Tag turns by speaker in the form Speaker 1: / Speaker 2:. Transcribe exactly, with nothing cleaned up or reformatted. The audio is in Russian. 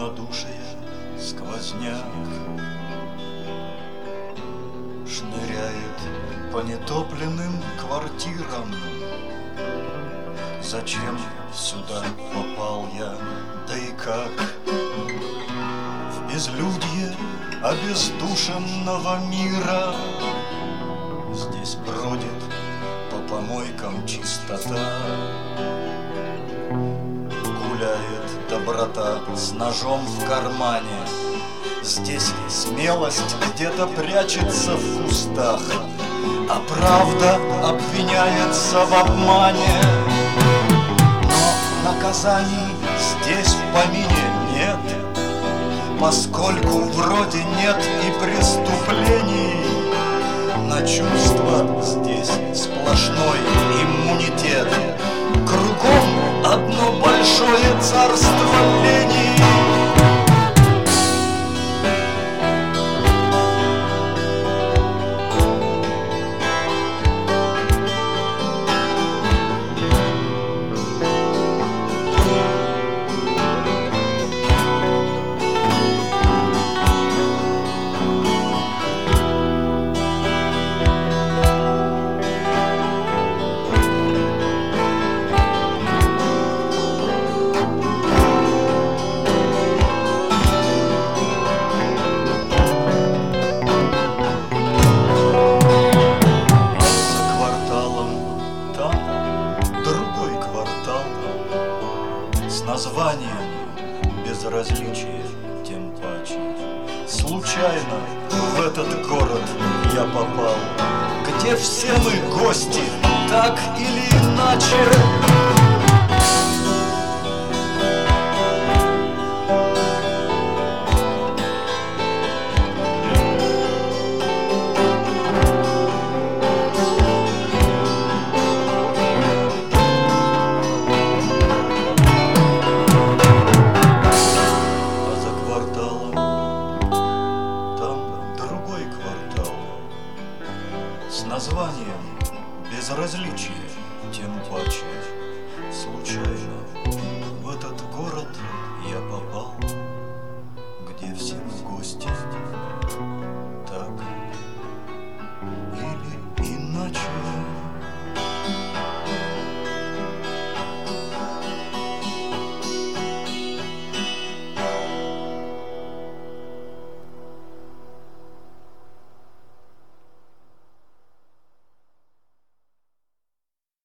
Speaker 1: равнодушие сквозняк шныряет по нетопленным квартирам. Зачем сюда попал я, да и как? В безлюдье обездушенного мира здесь бродит по помойкам чистота. Гуляет доброта с ножом в кармане. Здесь смелость где-то прячется в кустах, а правда обвиняется в обмане. Но наказаний здесь в помине нет, поскольку вроде нет и преступлений. На чувства здесь сплошной иммунитет. Кругом одно большое царство лени. С названием безразличие, тем паче. Случайно в этот город я попал, где все мы гости, так или иначе. С названием безразличие, тем паче. Случайно в этот город я попал, где все мы гости.